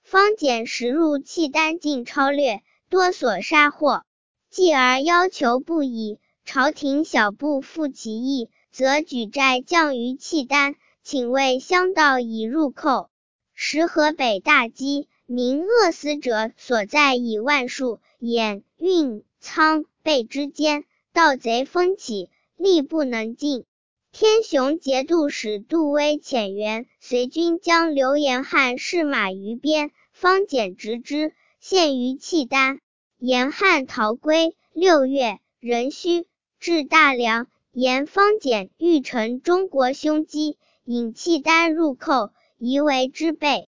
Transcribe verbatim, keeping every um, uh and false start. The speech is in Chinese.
方简时入契丹境超掠，多所杀获。继而要求不已，朝廷小部复其意，则举寨降于契丹，请为乡道以入寇。时河北大饥，民饿死者所在以万数，兖、运、苍、贝之间，盗贼蜂起，力不能进。天雄节度使杜威遣员随军将刘延翰释马于边，方简执之，献于契丹。延翰逃归。六月，壬戌，至大梁，言方简欲乘中国凶机，引契丹入寇，疑为之备。